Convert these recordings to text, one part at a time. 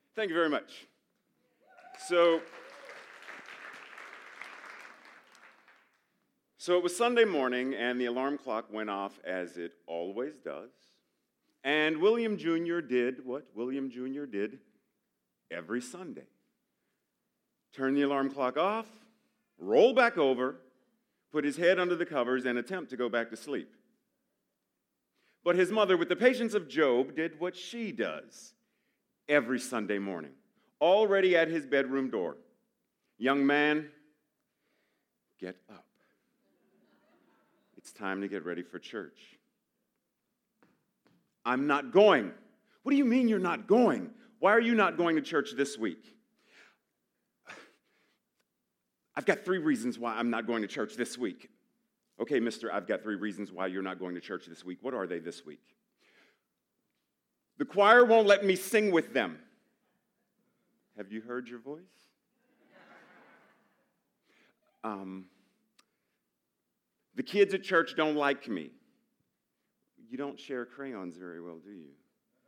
Thank you very much. So it was Sunday morning, and the alarm clock went off as it always does. And William Jr. did what William Jr. did every Sunday. Turn the alarm clock off, roll back over, put his head under the covers, and attempt to go back to sleep. But his mother, with the patience of Job, did what she does every Sunday morning, already at his bedroom door. Young man, get up. It's time to get ready for church. I'm not going. What do you mean you're not going? Why are you not going to church this week? I've got 3 reasons why I'm not going to church this week. Okay, mister, I've got 3 reasons why you're not going to church this week. What are they this week? The choir won't let me sing with them. Have you heard your voice? The kids at church don't like me. You don't share crayons very well, do you?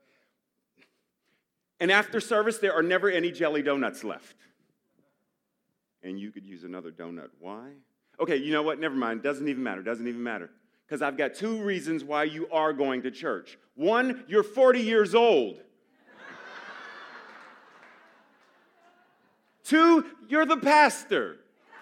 And after service, there are never any jelly donuts left. And you could use another donut. Why? Okay, you know what? Never mind. Doesn't even matter. Because I've got 2 reasons why you are going to church. 1, you're 40 years old. 2, you're the pastor.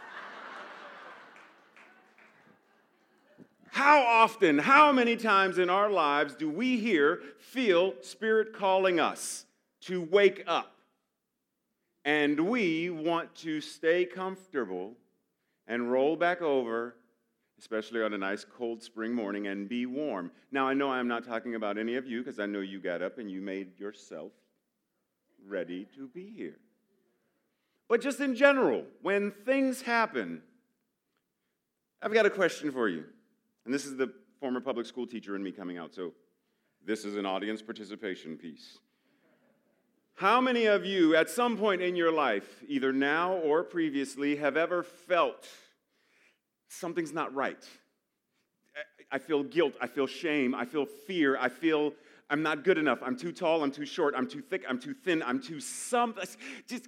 How often, how many times in our lives do we feel Spirit calling us to wake up? And we want to stay comfortable and roll back over, especially on a nice cold spring morning, and be warm. Now, I know I'm not talking about any of you, because I know you got up and you made yourself ready to be here. But just in general, when things happen, I've got a question for you. And this is the former public school teacher in me coming out, so this is an audience participation piece. How many of you, at some point in your life, either now or previously, have ever felt something's not right? I feel guilt, I feel shame, I feel fear, I feel I'm not good enough, I'm too tall, I'm too short, I'm too thick, I'm too thin, I'm too something. Just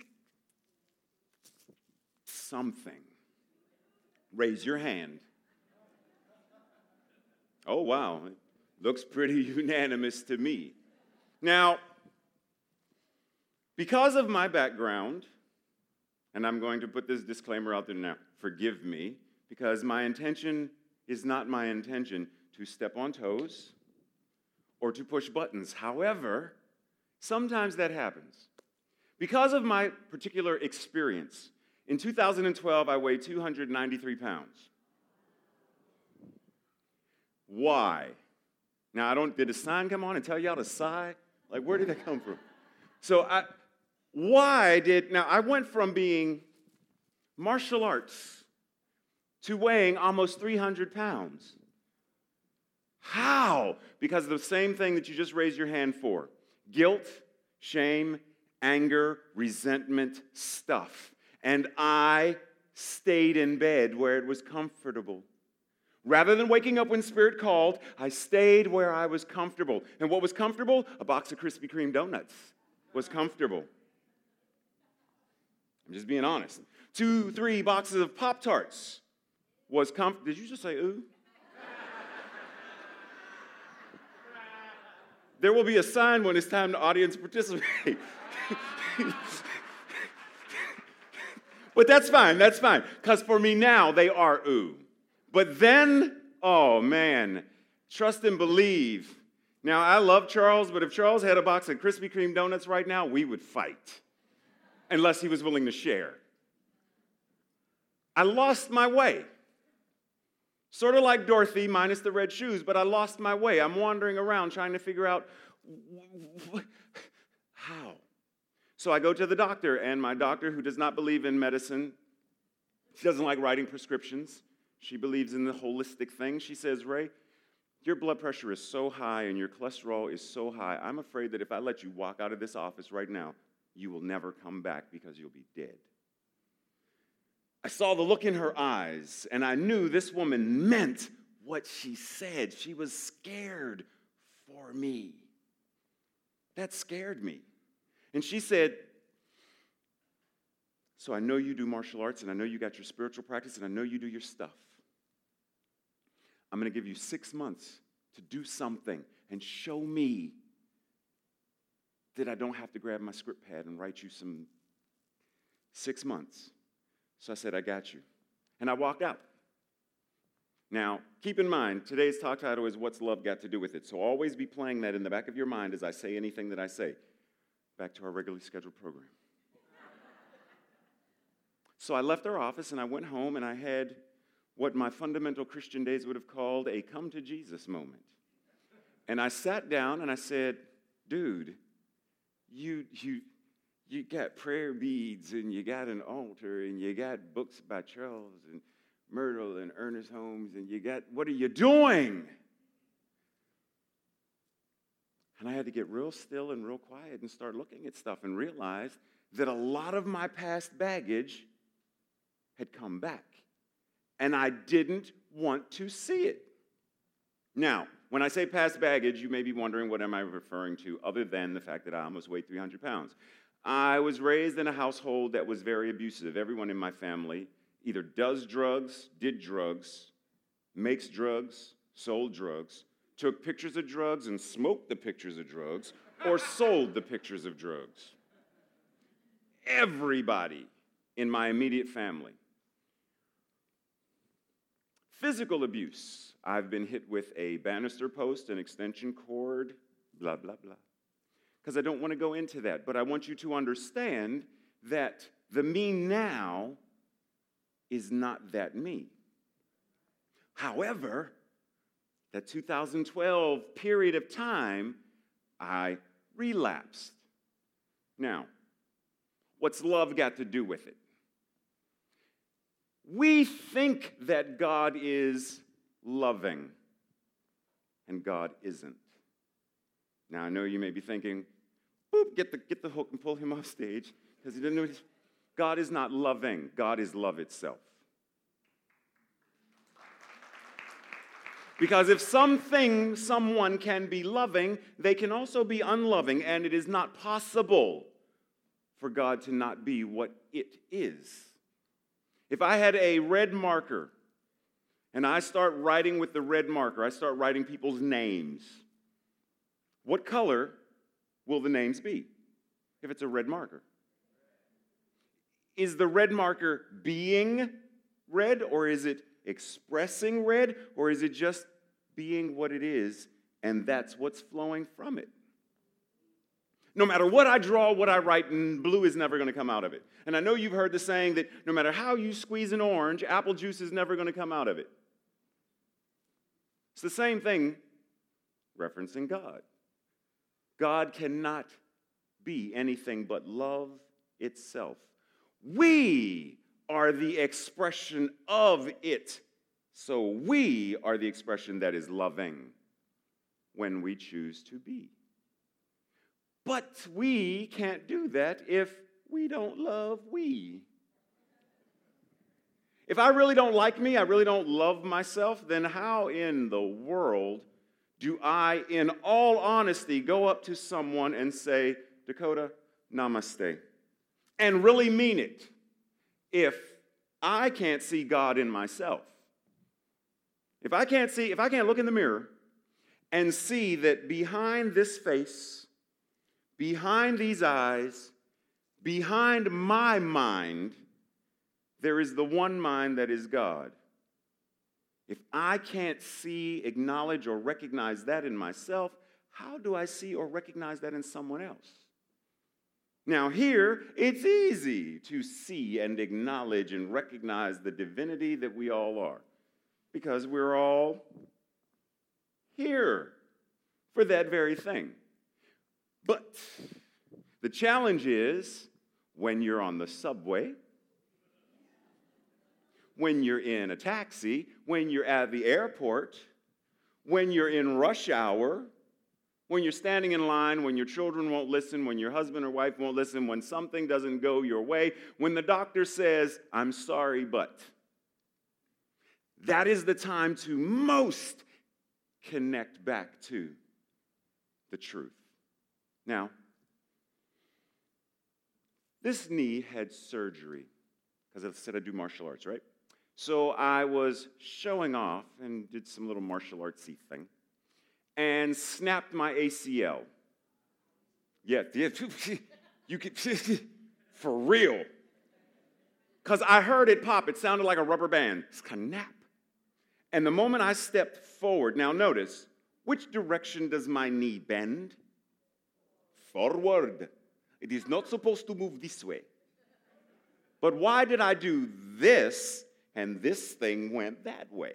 something. Raise your hand. Oh, wow. It looks pretty unanimous to me. Now, because of my background, and I'm going to put this disclaimer out there now, forgive me, because my intention is not my intention to step on toes or to push buttons. However, sometimes that happens. Because of my particular experience, in 2012, I weighed 293 pounds. Why? Now, did a sign come on and tell y'all to sigh? Like, where did that come from? So, I went from being martial arts to weighing almost 300 pounds. How? Because of the same thing that you just raised your hand for. Guilt, shame, anger, resentment, stuff. And I stayed in bed where it was comfortable. Rather than waking up when Spirit called, I stayed where I was comfortable. And what was comfortable? A box of Krispy Kreme donuts was comfortable. I'm just being honest. 2, 3 boxes of Pop-Tarts was comfortable. Did you just say ooh? There will be a sign when it's time to audience participate. But that's fine, because for me now, they are ooh. But then, oh man, trust and believe. Now, I love Charles, but if Charles had a box of Krispy Kreme donuts right now, we would fight, unless he was willing to share. I lost my way. Sort of like Dorothy, minus the red shoes, but I lost my way. I'm wandering around trying to figure out how. So I go to the doctor, and my doctor, who does not believe in medicine, she doesn't like writing prescriptions. She believes in the holistic thing. She says, Ray, your blood pressure is so high and your cholesterol is so high, I'm afraid that if I let you walk out of this office right now, you will never come back because you'll be dead. I saw the look in her eyes, and I knew this woman meant what she said. She was scared for me. That scared me. And she said, so I know you do martial arts, and I know you got your spiritual practice, and I know you do your stuff. I'm going to give you 6 months to do something and show me that I don't have to grab my script pad and write you some 6 months. So I said, I got you. And I walked out. Now, keep in mind, today's talk title is What's Love Got to Do with It? So always be playing that in the back of your mind as I say anything that I say. Back to our regularly scheduled program. So I left our office and I went home and I had what my fundamental Christian days would have called a come to Jesus moment. And I sat down and I said, dude, you got prayer beads and you got an altar and you got books by Charles and Myrtle and Ernest Holmes and you got, what are you doing? And I had to get real still and real quiet and start looking at stuff and realize that a lot of my past baggage had come back. And I didn't want to see it. Now, when I say past baggage, you may be wondering what am I referring to other than the fact that I almost weighed 300 pounds. I was raised in a household that was very abusive. Everyone in my family either does drugs, did drugs, makes drugs, sold drugs, took pictures of drugs and smoked the pictures of drugs, or sold the pictures of drugs. Everybody in my immediate family. Physical abuse. I've been hit with a banister post, an extension cord, blah, blah, blah. Because I don't want to go into that, but I want you to understand that the me now is not that me. However, that 2012 period of time, I relapsed. Now, what's love got to do with it? We think that God is loving, and God isn't. Now, I know you may be thinking, boop, get the hook and pull him off stage, because he didn't know. God is not loving. God is love itself. Because if someone can be loving, they can also be unloving, and it is not possible for God to not be what it is. If I had a red marker, and I start writing with the red marker, I start writing people's names, what color will the names be if it's a red marker? Is the red marker being red, or is it expressing red, or is it just being what it is, and that's what's flowing from it? No matter what I draw, what I write, blue is never going to come out of it. And I know you've heard the saying that no matter how you squeeze an orange, apple juice is never going to come out of it. It's the same thing referencing God. God cannot be anything but love itself. We are the expression of it. So we are the expression that is loving when we choose to be. But we can't do that if we don't love we. If I really don't like me, I really don't love myself, then how in the world do I, in all honesty, go up to someone and say, Dakota, namaste, and really mean it if I can't see God in myself? If I can't look in the mirror and see that behind this face, behind these eyes, behind my mind, there is the one mind that is God. If I can't see, acknowledge, or recognize that in myself, how do I see or recognize that in someone else? Now here, it's easy to see and acknowledge and recognize the divinity that we all are, because we're all here for that very thing. But the challenge is when you're on the subway, when you're in a taxi, when you're at the airport, when you're in rush hour, when you're standing in line, when your children won't listen, when your husband or wife won't listen, when something doesn't go your way, when the doctor says, I'm sorry, but. That is the time to most connect back to the truth. Now, This knee had surgery because I said I do martial arts, right? So I was showing off and did some little martial artsy thing and snapped my ACL. Yeah, you could, for real. Because I heard it pop. It sounded like a rubber band. It's snap. And the moment I stepped forward, now notice, which direction does my knee bend? Forward. It is not supposed to move this way. But why did I do this and this thing went that way?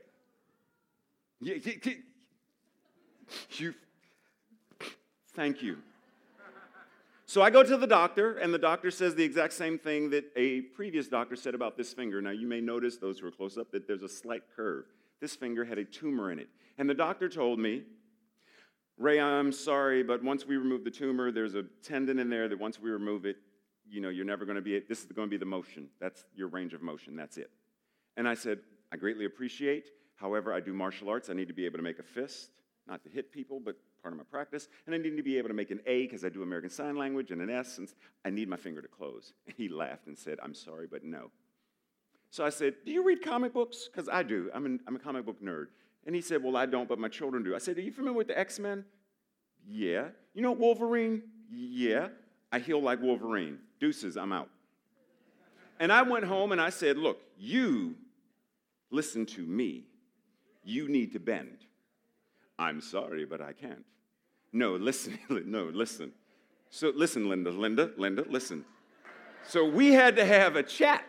Thank you. So I go to the doctor, and the doctor says the exact same thing that a previous doctor said about this finger. Now, you may notice, those who are close up, that there's a slight curve. This finger had a tumor in it. And the doctor told me, Ray, I'm sorry, but once we remove the tumor, there's a tendon in there that once we remove it, you're never going to be, this is going to be the motion. That's your range of motion. That's it. And I said, I greatly appreciate. However, I do martial arts. I need to be able to make a fist, not to hit people, but part of my practice. And I need to be able to make an A because I do American Sign Language and an S, and I need my finger to close. And he laughed and said, I'm sorry, but no. So I said, do you read comic books? Because I do. I'm a comic book nerd. And he said, well, I don't, but my children do. I said, are you familiar with the X-Men? Yeah. You know Wolverine? Yeah. I heal like Wolverine. Deuces, I'm out. And I went home and I said, look, you listen to me. You need to bend. I'm sorry, but I can't. No, listen. No, listen. So listen, Linda, listen. So we had to have a chat.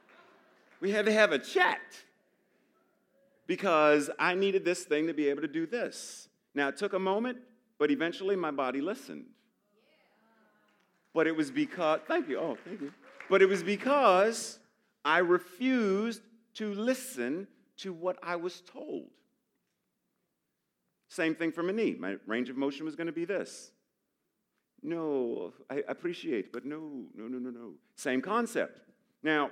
Because I needed this thing to be able to do this. Now, it took a moment, but eventually my body listened. But it was because, thank you. But it was because I refused to listen to what I was told. Same thing for my knee. My range of motion was going to be this. No, I appreciate, but no. Same concept. Now,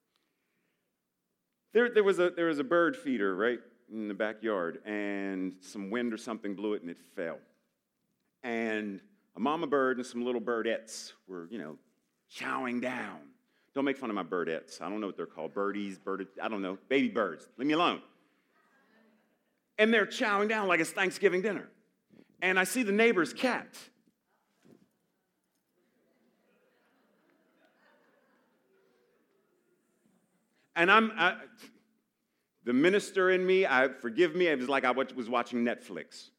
there was a bird feeder right in the backyard, and some wind or something blew it, and it fell. And a mama bird and some little birdettes were, chowing down. Don't make fun of my birdettes. I don't know what they're called. Birdies, I don't know. Baby birds. Leave me alone. And they're chowing down like it's Thanksgiving dinner. And I see the neighbor's cat. And the minister in me, forgive me, it was like I was watching Netflix.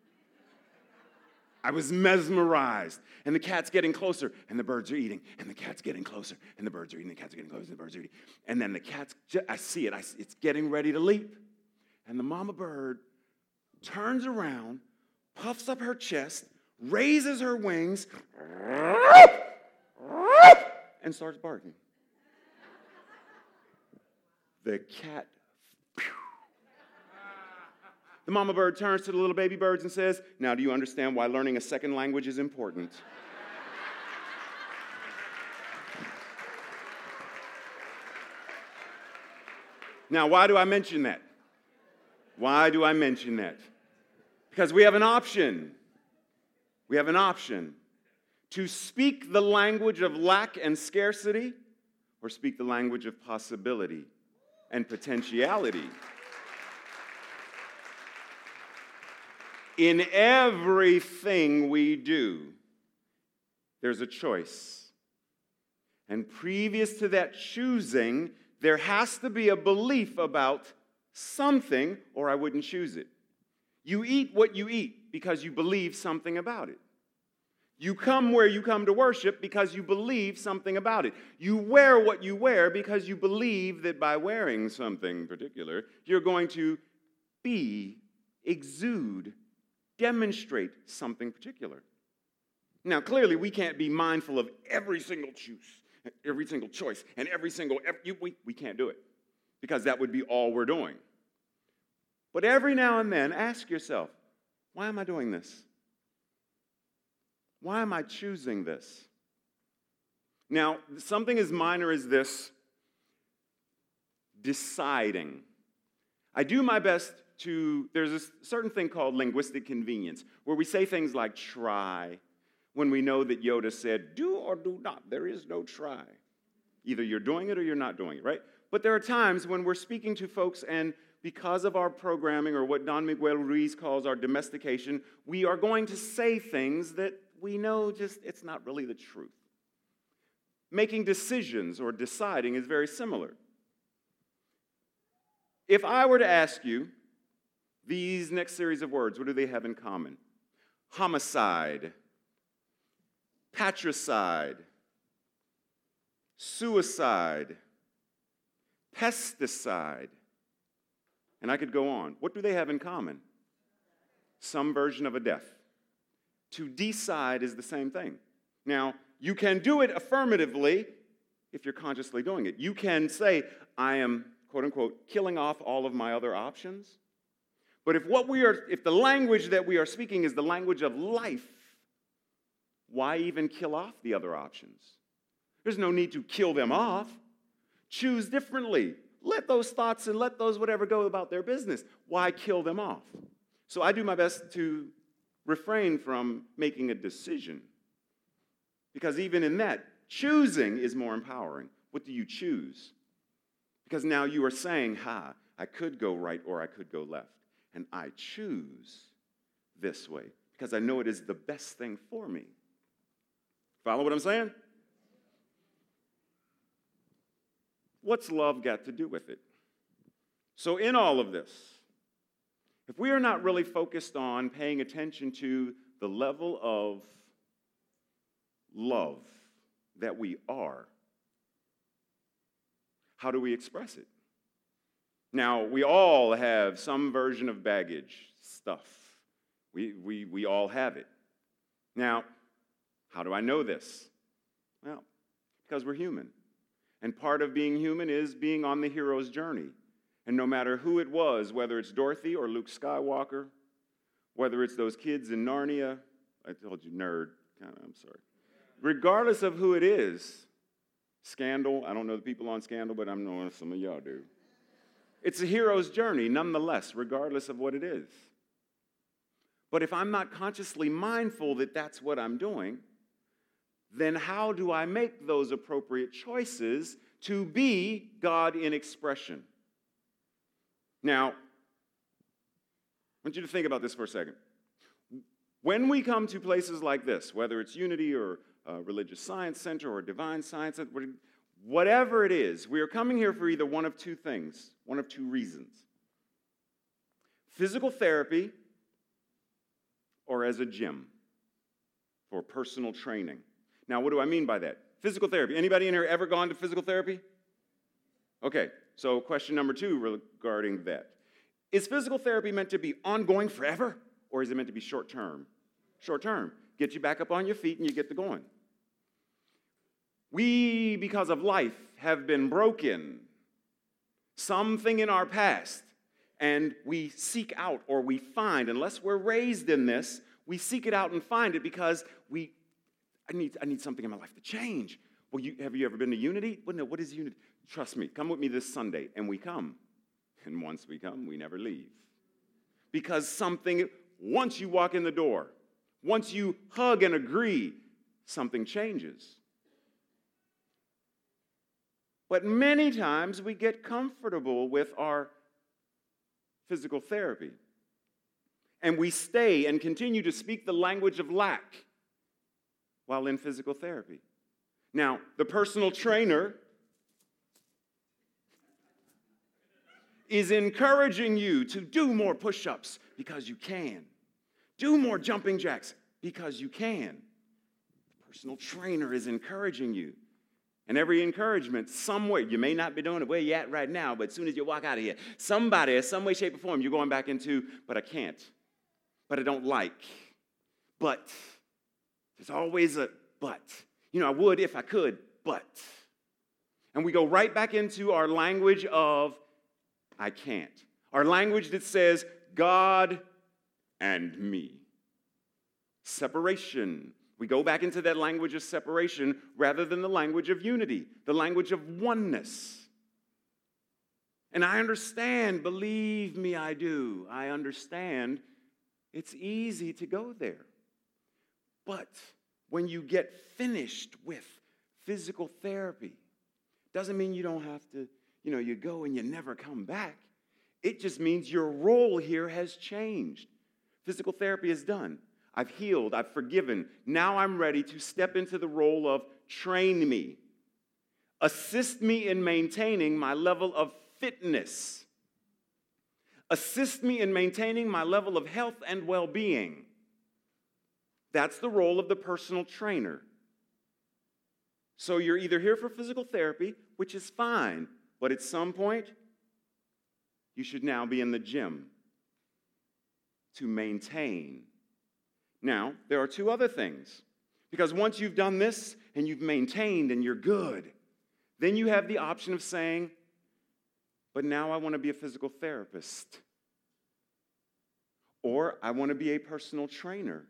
I was mesmerized. And the cat's getting closer, and the birds are eating. And the cat's getting closer, and the birds are eating. The cat's getting closer, and the birds are eating. And then the cat's, I see it, it's getting ready to leap. And the mama bird turns around, puffs up her chest, raises her wings, and starts barking. The cat, the mama bird turns to the little baby birds and says, now do you understand why learning a second language is important? Now, why do I mention that? Because we have an option. We have an option to speak the language of lack and scarcity or speak the language of possibility and potentiality. In everything we do, there's a choice. And previous to that choosing, there has to be a belief about something, or I wouldn't choose it. You eat what you eat because you believe something about it. You come where you come to worship because you believe something about it. You wear what you wear because you believe that by wearing something particular, you're going to be, exude, demonstrate something particular. Now, clearly, we can't be mindful of every single choice, and we can't do it because that would be all we're doing. But every now and then, ask yourself, why am I doing this? Why am I choosing this? Now, something as minor as this, deciding. I do my best there's a certain thing called linguistic convenience, where we say things like try, when we know that Yoda said, do or do not, there is no try. Either you're doing it or you're not doing it, right? But there are times when we're speaking to folks and because of our programming or what Don Miguel Ruiz calls our domestication, we are going to say things that we know just it's not really the truth. Making decisions or deciding is very similar. If I were to ask you these next series of words, what do they have in common? Homicide, patricide, suicide, pesticide, and I could go on. What do they have in common? Some version of a death. To decide is the same thing. Now, you can do it affirmatively if you're consciously doing it. You can say, I am, quote unquote, killing off all of my other options. But if the language that we are speaking is the language of life, why even kill off the other options? There's no need to kill them off. Choose differently. Let those thoughts and let those whatever go about their business. Why kill them off? So I do my best to refrain from making a decision. Because even in that, choosing is more empowering. What do you choose? Because now you are saying, I could go right or I could go left. And I choose this way because I know it is the best thing for me. Follow what I'm saying? What's love got to do with it? So in all of this, if we are not really focused on paying attention to the level of love that we are, how do we express it? Now, we all have some version of baggage stuff. We all have it. Now, how do I know this? Well, because we're human. And part of being human is being on the hero's journey. And no matter who it was, whether it's Dorothy or Luke Skywalker, whether it's those kids in Narnia, I told you nerd, I'm sorry. Regardless of who it is, Scandal, I don't know the people on Scandal, but I'm knowing some of y'all do. It's a hero's journey, nonetheless, regardless of what it is. But if I'm not consciously mindful that that's what I'm doing, then how do I make those appropriate choices to be God in expression? Now, I want you to think about this for a second. When we come to places like this, whether it's Unity or Religious Science Center or Divine Science Center, whatever it is, we are coming here for either one of two things, one of two reasons. Physical therapy or as a gym for personal training. Now, what do I mean by that? Physical therapy. Anybody in here ever gone to physical therapy? Okay, so question number 2 regarding that. Is physical therapy meant to be ongoing forever, or is it meant to be short-term? Short-term. Get you back up on your feet and you get to going. We, because of life, have been broken. Something in our past, and we seek out or we find, unless we're raised in this, we seek it out and find it because I need something in my life to change. Well, have you ever been to Unity? Well, no, what is Unity? Trust me, come with me this Sunday, and we come. And once we come, we never leave. Because once you walk in the door, once you hug and agree, something changes. But many times we get comfortable with our physical therapy. And we stay and continue to speak the language of lack while in physical therapy. Now, the personal trainer is encouraging you to do more push-ups because you can. Do more jumping jacks because you can. The personal trainer is encouraging you. And every encouragement, somewhere, you may not be doing it where you're at right now, but as soon as you walk out of here, somebody, in some way, shape, or form, you're going back into, but I can't, but I don't like, but. There's always a but. I would if I could, but. And we go right back into our language of I can't. Our language that says God and me. Separation. We go back into that language of separation rather than the language of unity, the language of oneness. And I understand, believe me, I do. I understand it's easy to go there. But when you get finished with physical therapy. Doesn't mean you don't have to, you go and you never come back. It just means your role here has changed. Physical therapy is done. I've healed. I've forgiven. Now I'm ready to step into the role of train me. Assist me in maintaining my level of fitness. Assist me in maintaining my level of health and well-being. That's the role of the personal trainer. So you're either here for physical therapy, which is fine, but at some point, you should now be in the gym to maintain. Now, there are two other things. Because once you've done this and you've maintained and you're good, then you have the option of saying, but now I want to be a physical therapist. Or I want to be a personal trainer.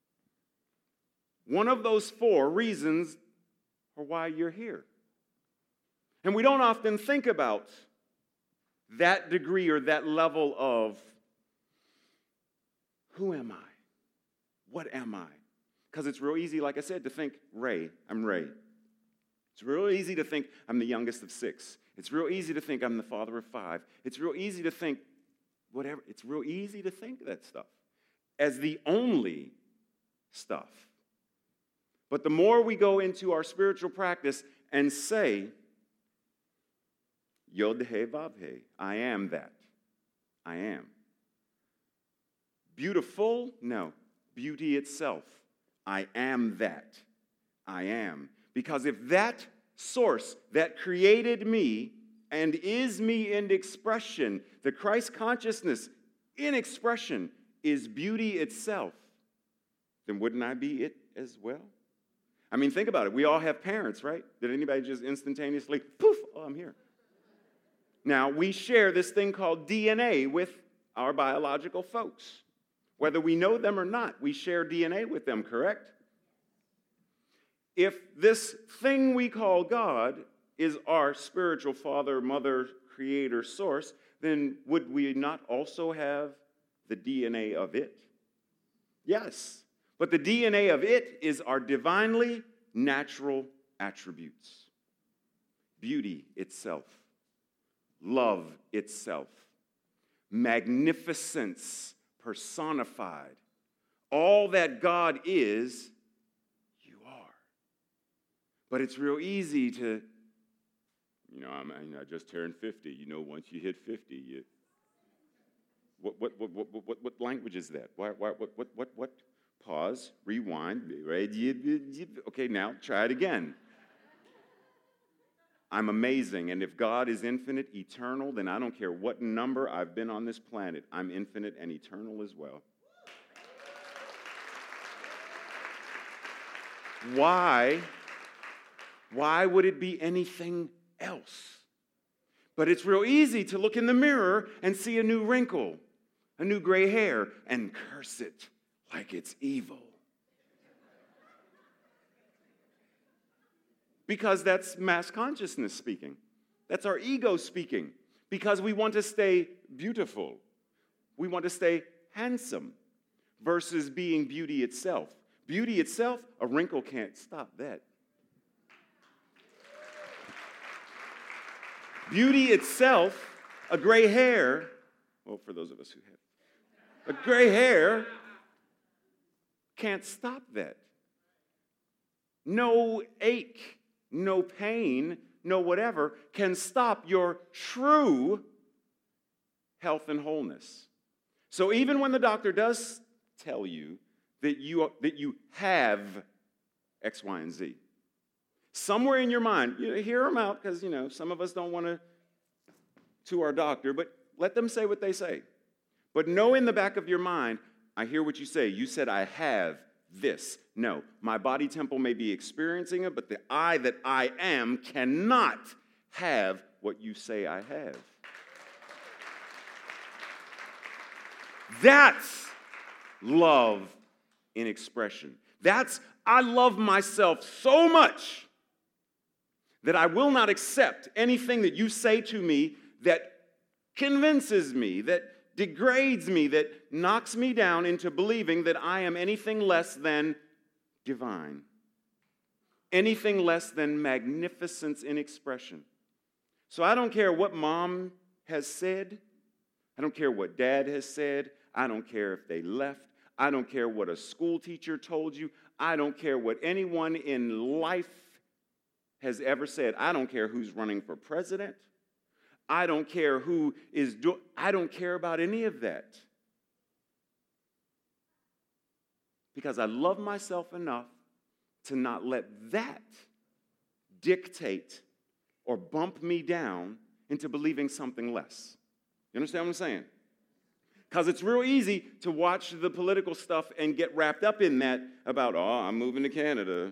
One of those four reasons are why you're here. And we don't often think about that degree or that level of, who am I? What am I? Because it's real easy, like I said, to think, Ray, I'm Ray. It's real easy to think I'm the youngest of 6. It's real easy to think I'm the father of 5. It's real easy to think whatever. It's real easy to think that stuff as the only stuff. But the more we go into our spiritual practice and say, Yod He Vav He, I am that. I am. Beautiful? No. Beauty itself. I am that. I am. Because if that source that created me and is me in expression, the Christ consciousness in expression is beauty itself, then wouldn't I be it as well? I mean, think about it. We all have parents, right? Did anybody just instantaneously, poof, oh, I'm here. Now, we share this thing called DNA with our biological folks. Whether we know them or not, we share DNA with them, correct? If this thing we call God is our spiritual father, mother, creator, source, then would we not also have the DNA of it? Yes. But the DNA of it is our divinely natural attributes. Beauty itself. Love itself. Magnificence personified. All that God is, you are. But it's real easy to, I just turned 50. Once you hit 50, you. What language is that? What? Pause, rewind. Okay, now try it again. I'm amazing, and if God is infinite, eternal, then I don't care what number I've been on this planet. I'm infinite and eternal as well. Why would it be anything else? But it's real easy to look in the mirror and see a new wrinkle, a new gray hair, and curse it like it's evil. Because that's mass consciousness speaking. That's our ego speaking. Because we want to stay beautiful. We want to stay handsome versus being beauty itself. Beauty itself, a wrinkle can't stop that. Beauty itself, a gray hair, well, for those of us who have, a gray hair can't stop that. No ache, no pain, no whatever can stop your true health and wholeness. So even when the doctor does tell you that you have X, Y, and Z, somewhere in your mind, hear them out because, some of us don't want to our doctor, but let them say what they say. But know in the back of your mind, I hear what you say. You said, I have this. No, my body temple may be experiencing it, but the I that I am cannot have what you say I have. That's love in expression. That's, I love myself so much that I will not accept anything that you say to me that convinces me, that degrades me, that knocks me down into believing that I am anything less than divine. Anything less than magnificence in expression. So I don't care what mom has said. I don't care what dad has said. I don't care if they left. I don't care what a school teacher told you. I don't care what anyone in life has ever said. I don't care who's running for president. I don't care I don't care about any of that. Because I love myself enough to not let that dictate or bump me down into believing something less. You understand what I'm saying? Because it's real easy to watch the political stuff and get wrapped up in that about, I'm moving to Canada.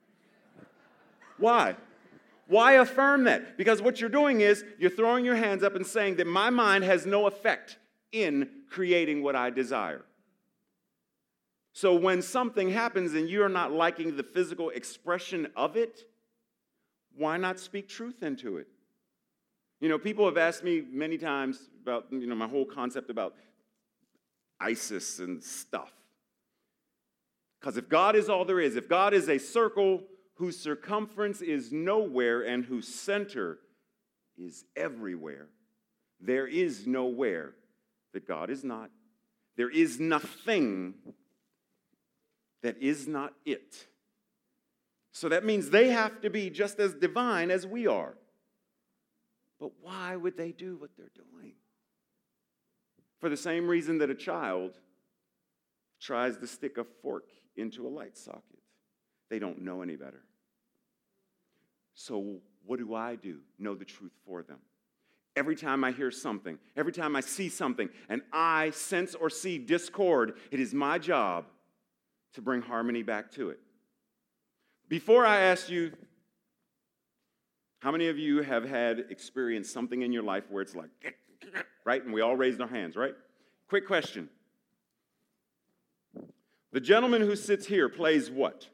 Why? Why affirm that? Because what you're doing is you're throwing your hands up and saying that my mind has no effect in creating what I desire. So when something happens and you're not liking the physical expression of it, why not speak truth into it? You know, people have asked me many times about, my whole concept about ISIS and stuff. Because if God is all there is, if God is a circle whose circumference is nowhere and whose center is everywhere, there is nowhere that God is not. There is nothing that is not it. So that means they have to be just as divine as we are. But why would they do what they're doing? For the same reason that a child tries to stick a fork into a light socket. They don't know any better. So what do? Know the truth for them. Every time I hear something, every time I see something, and I sense or see discord, it is my job to bring harmony back to it. Before I ask you, how many of you have had experienced something in your life where it's like, right? And we all raised our hands, right? Quick question. The gentleman who sits here plays what?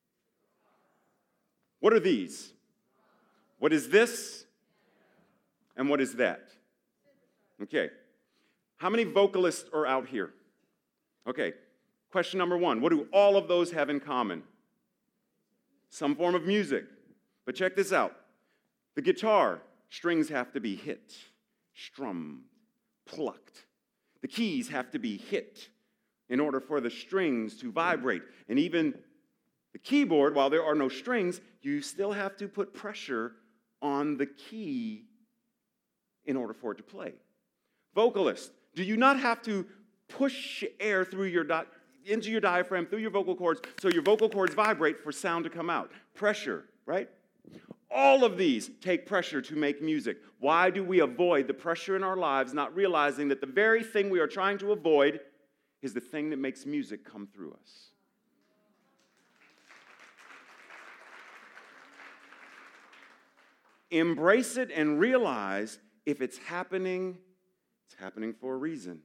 What are these? What is this? And what is that? Okay. How many vocalists are out here? Okay. Question number one. What do all of those have in common? Some form of music. But check this out. The guitar, strings have to be hit, strummed, plucked. The keys have to be hit in order for the strings to vibrate. And even the keyboard, while there are no strings, you still have to put pressure on the key in order for it to play. Vocalist, do you not have to push air through into your diaphragm, through your vocal cords, so your vocal cords vibrate for sound to come out? Pressure, right? All of these take pressure to make music. Why do we avoid the pressure in our lives, not realizing that the very thing we are trying to avoid is the thing that makes music come through us? Embrace it and realize if it's happening for a reason.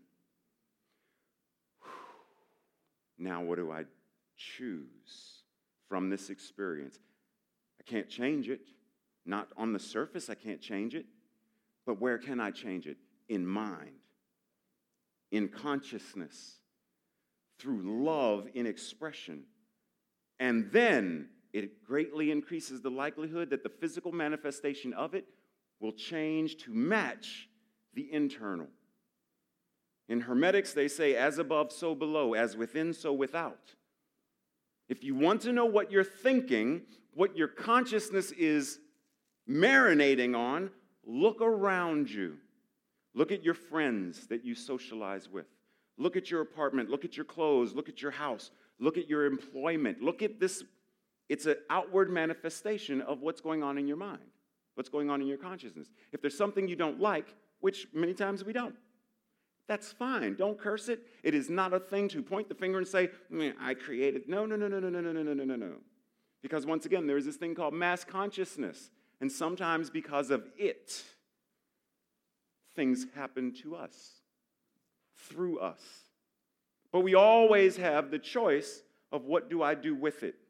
Now, what do I choose from this experience? I can't change it. Not on the surface, I can't change it. But where can I change it? In mind, in consciousness, through love in expression. And then it greatly increases the likelihood that the physical manifestation of it will change to match the internal. In Hermetics, they say, as above, so below, as within, so without. If you want to know what you're thinking, what your consciousness is marinating on, look around you. Look at your friends that you socialize with. Look at your apartment. Look at your clothes. Look at your house. Look at your employment. Look at this. It's an outward manifestation of what's going on in your mind, what's going on in your consciousness. If there's something you don't like, which many times we don't, that's fine. Don't curse it. It is not a thing to point the finger and say, I created. No. Because once again, there is this thing called mass consciousness. And sometimes because of it, things happen to us, through us. But we always have the choice of what do I do with it.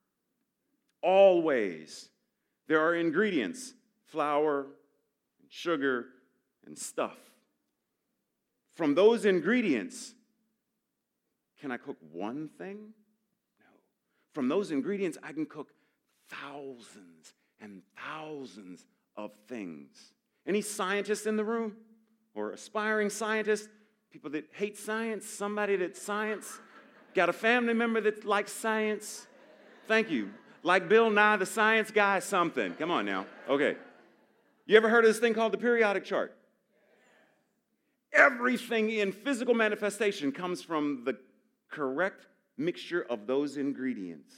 Always. There are ingredients, flour, sugar, and stuff. From those ingredients, can I cook one thing? No. From those ingredients, I can cook thousands and thousands of things. Any scientists in the room? Or aspiring scientists? People that hate science? Somebody that science? Got a family member that likes science? Thank you. Like Bill Nye, the science guy, something. Come on now. Okay. You ever heard of this thing called the periodic chart? Everything in physical manifestation comes from the correct mixture of those ingredients.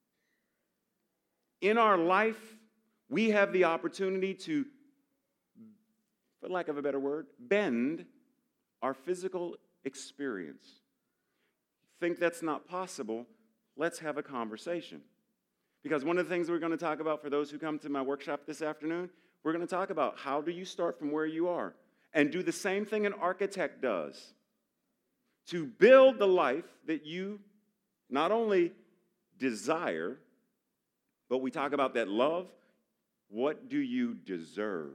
In our life, we have the opportunity to, for lack of a better word, bend our physical experience. Think that's not possible? Let's have a conversation. Because one of the things we're going to talk about for those who come to my workshop this afternoon, we're going to talk about how do you start from where you are and do the same thing an architect does to build the life that you not only desire, but we talk about that love. What do you deserve?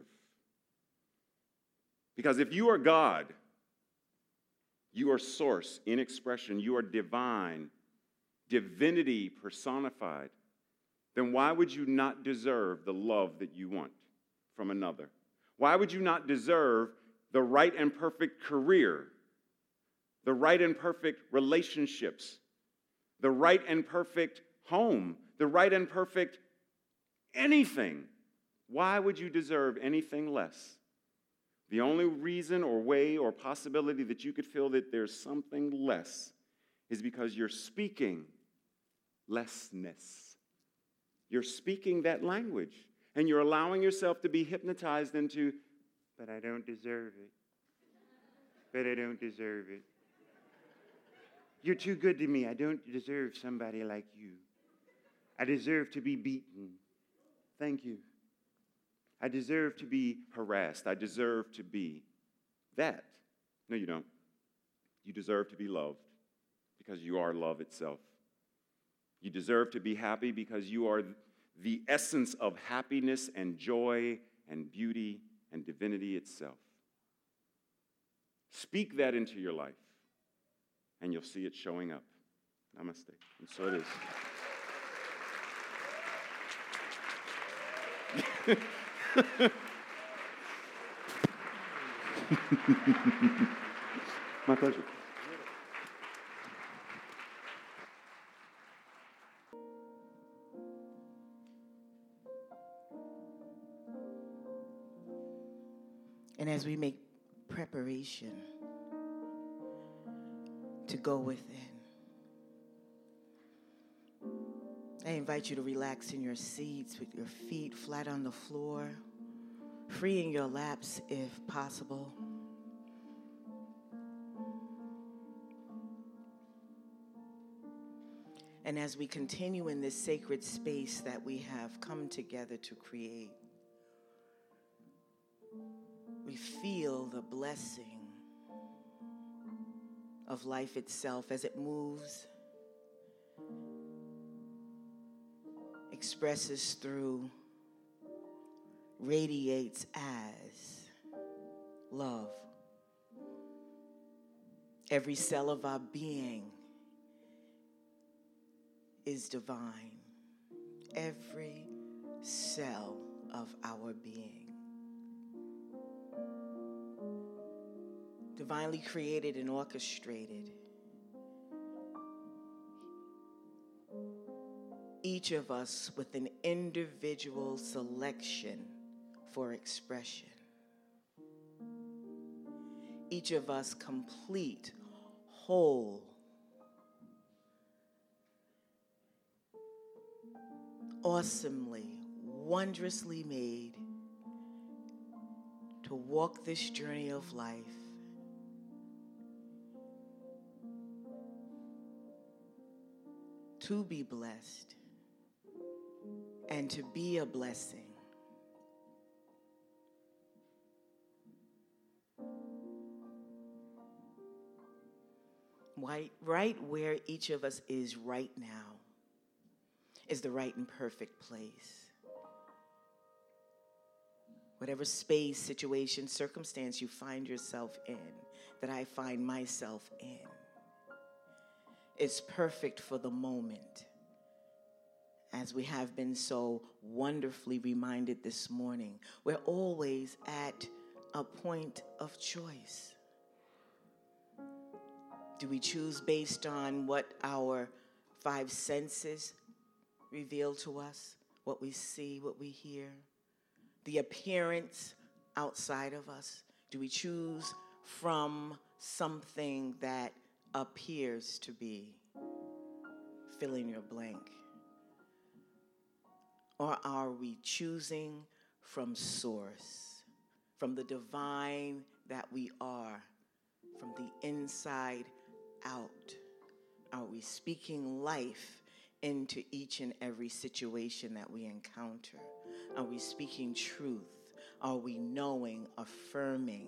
Because if you are God, you are source in expression, you are divine, divinity personified, then why would you not deserve the love that you want from another? Why would you not deserve the right and perfect career, the right and perfect relationships, the right and perfect home, the right and perfect anything? Why would you deserve anything less? The only reason or way or possibility that you could feel that there's something less is because you're speaking lessness. You're speaking that language, and you're allowing yourself to be hypnotized into, but I don't deserve it. But I don't deserve it. You're too good to me. I don't deserve somebody like you. I deserve to be beaten. Thank you. I deserve to be harassed. I deserve to be that. No, you don't. You deserve to be loved because you are love itself. You deserve to be happy because you are the essence of happiness and joy and beauty and divinity itself. Speak that into your life, and you'll see it showing up. Namaste. And so it is. My pleasure. And as we make preparation to go within, I invite you to relax in your seats with your feet flat on the floor, freeing your laps if possible. And as we continue in this sacred space that we have come together to create, we feel the blessing of life itself as it moves, expresses through, radiates as love. Every cell of our being is divine. Every cell of our being. Divinely created and orchestrated. Each of us with an individual selection for expression. Each of us complete, whole, awesomely, wondrously made to walk this journey of life to be blessed and to be a blessing. Right where each of us is right now is the right and perfect place. Whatever space, situation, circumstance you find yourself in, that I find myself in, is perfect for the moment As we have been so wonderfully reminded this morning, we're always at a point of choice. Do we choose based on what our five senses reveal to us? What we see, what we hear? The appearance outside of us? Do we choose from something that appears to be? Fill in your blank. Or are we choosing from source, from the divine that we are, from the inside out? Are we speaking life into each and every situation that we encounter? Are we speaking truth? Are we knowing, affirming?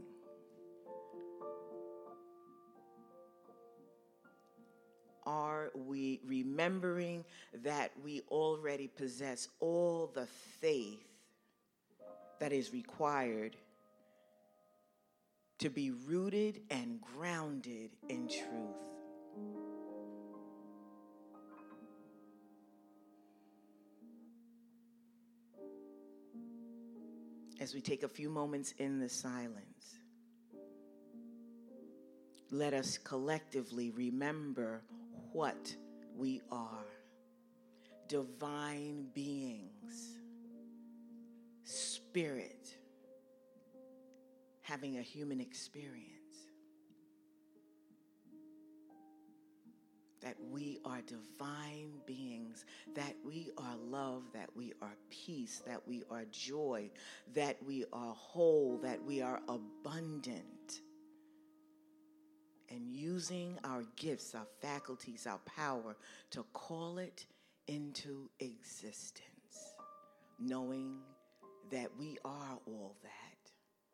Are we remembering that we already possess all the faith that is required to be rooted and grounded in truth? As we take a few moments in the silence, let us collectively remember what we are. Divine beings, spirit, having a human experience. That we are divine beings, that we are love, that we are peace, that we are joy, that we are whole, that we are abundant. And using our gifts, our faculties, our power to call it into existence, knowing that we are all that,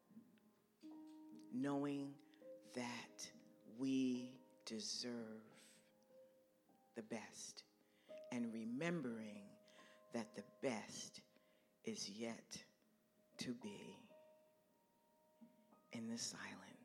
knowing that we deserve the best, and remembering that the best is yet to be. In the silence.